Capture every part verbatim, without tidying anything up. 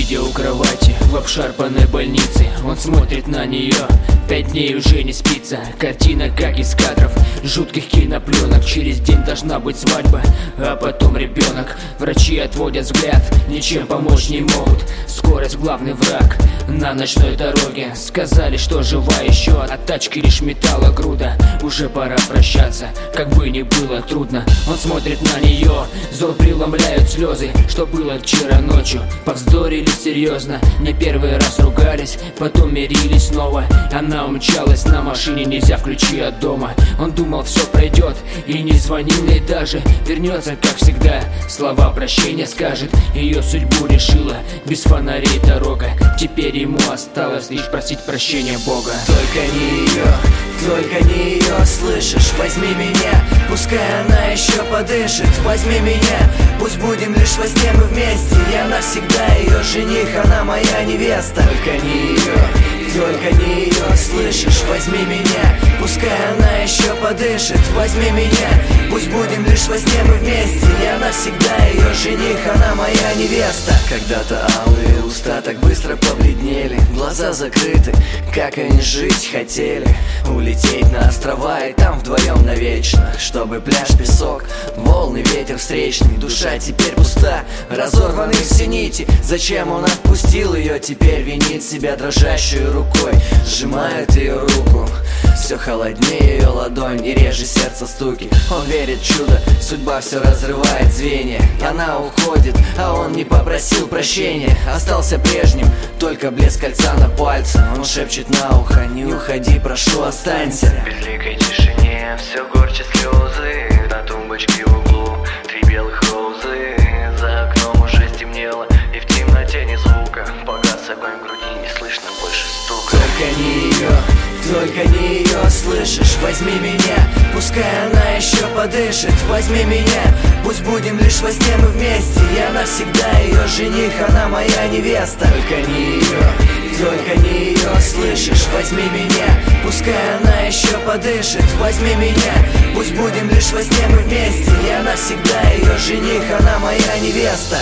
Сидя у кровати в обшарпанной больнице, он смотрит на нее. Пять дней уже не спится. Картина как из кадров жутких кинопленок. Через день должна быть свадьба, а потом ребенок. Врачи отводят взгляд, ничем помочь не могут. Скорость главный враг на ночной дороге. Сказали, что жива еще, от тачки лишь металла груда. Уже пора прощаться, как бы ни было трудно. Он смотрит на нее, зор преломляют слезы. Что было вчера ночью, повздорили серьезно. Не первый раз ругались, потом мирились снова. Она умчалась на машине, нельзя ключи от дома. Он думал, все пройдет, и не звонил ей даже. Вернется, как всегда, слова прощения скажет. Ее судьбу решила, без фонарей дорога. Теперь ему осталось лишь просить прощения Бога. Только не ее, только не ее, слышишь? Возьми меня, пускай она еще подышит. Возьми меня, пусть будем лишь во сне мы вместе. Я навсегда ее жених, она моя невеста. Только не ее, только не ее, слышишь? Возьми меня, пускай она еще подышит. Возьми меня, пусть будем лишь во сне мы вместе. Я навсегда ее жених, она моя невеста. Когда-то алые уста так быстро побледнели, глаза закрыты, как они жить хотели. Улететь на острова и там вдвоем навечно. Чтобы пляж, песок, волны, ветер встречный. Душа теперь пуста, разорваны все нити. Зачем он отпустил ее, теперь винит себя дрожащую рукой. Сжимает ее руку, все холоднее ее ладонь и реже сердце стуки. Он верит в чудо, судьба все разрывает звенья. Она уходит, а он не попросил прощения. Остался прежним, только блеск кольца на пальце. Он шепчет на ухо: не уходи, прошу, останься. В безликой тишине все горче слезы. На тумбочке в углу три белых розы. За окном уже стемнело, и в темноте ни звука. Погас огонь в груди, не слышно больше стука. Только не ее, только не ее, слышишь? Возьми меня, пускай она еще подышит. Возьми меня, пусть будем лишь во сне мы вместе. Я навсегда ее жених, она моя невеста. Только не ее, только не ее, слышишь? Возьми меня, пускай она еще подышит. Возьми меня, пусть будем лишь во сне мы вместе. Я навсегда ее жених, она моя невеста.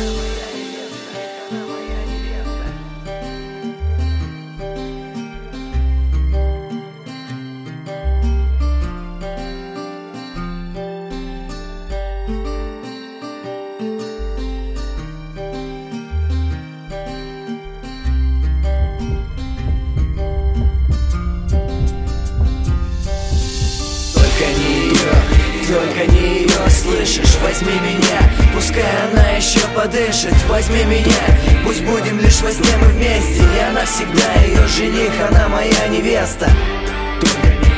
Только не ее, слышишь? Возьми меня, пускай она еще подышит. Возьми меня, пусть будем лишь во сне мы вместе. Я навсегда ее жених, она моя невеста. Только не